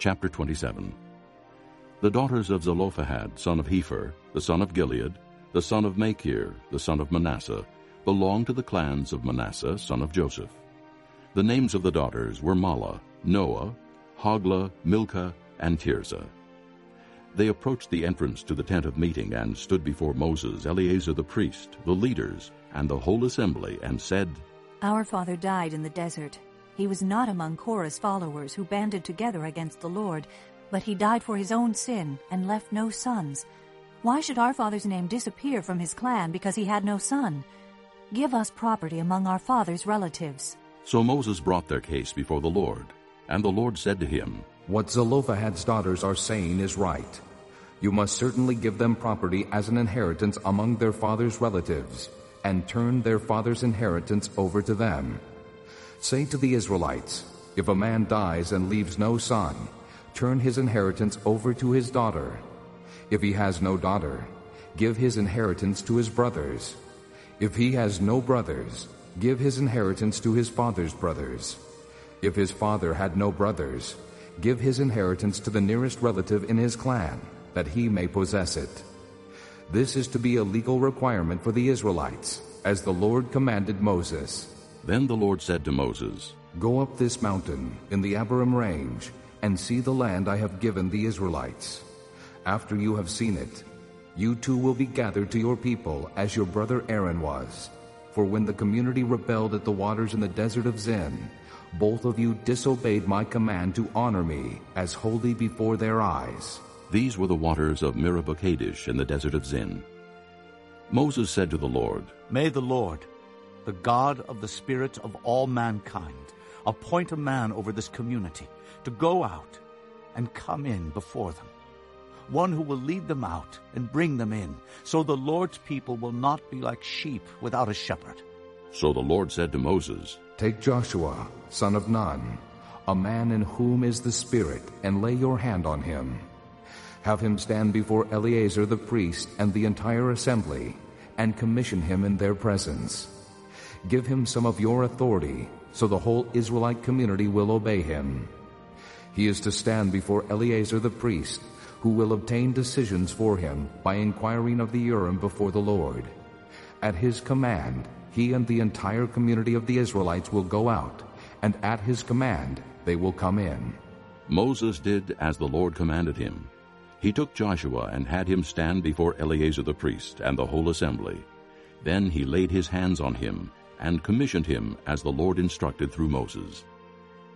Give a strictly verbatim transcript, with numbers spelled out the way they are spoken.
Chapter twenty-seven. The daughters of Zelophehad, son of Hepher, the son of Gilead, the son of Machir, the son of Manasseh, belonged to the clans of Manasseh, son of Joseph. The names of the daughters were Mahlah, Noah, Hoglah, Milcah, and Tirzah. They approached the entrance to the tent of meeting and stood before Moses, Eleazar the priest, the leaders, and the whole assembly, and said, Our father died in the desert. He was not among Korah's followers who banded together against the Lord, but he died for his own sin and left no sons. Why should our father's name disappear from his clan because he had no son? Give us property among our father's relatives. So Moses brought their case before the Lord, and the Lord said to him, What Zelophehad's daughters are saying is right. You must certainly give them property as an inheritance among their father's relatives, and turn their father's inheritance over to them. Say to the Israelites, if a man dies and leaves no son, turn his inheritance over to his daughter. If he has no daughter, give his inheritance to his brothers. If he has no brothers, give his inheritance to his father's brothers. If his father had no brothers, give his inheritance to the nearest relative in his clan, that he may possess it. This is to be a legal requirement for the Israelites, as the Lord commanded Moses. Then the Lord said to Moses, Go up this mountain in the Abarim range, and see the land I have given the Israelites. After you have seen it, you too will be gathered to your people as your brother Aaron was. For when the community rebelled at the waters in the desert of Zin, both of you disobeyed my command to honor me as holy before their eyes. These were the waters of Meribah Kadesh in the desert of Zin. Moses said to the Lord, May the Lord, the God of the spirit of all mankind, appoint a man over this community to go out and come in before them, one who will lead them out and bring them in, so the Lord's people will not be like sheep without a shepherd. So the Lord said to Moses, Take Joshua, son of Nun, a man in whom is the Spirit, and lay your hand on him. Have him stand before Eleazar the priest and the entire assembly, and commission him in their presence. Give him some of your authority, so the whole Israelite community will obey him. He is to stand before Eleazar the priest, who will obtain decisions for him by inquiring of the Urim before the Lord. At his command, he and the entire community of the Israelites will go out, and at his command they will come in. Moses did as the Lord commanded him. He took Joshua and had him stand before Eleazar the priest and the whole assembly. Then he laid his hands on him and commissioned him as the Lord instructed through Moses.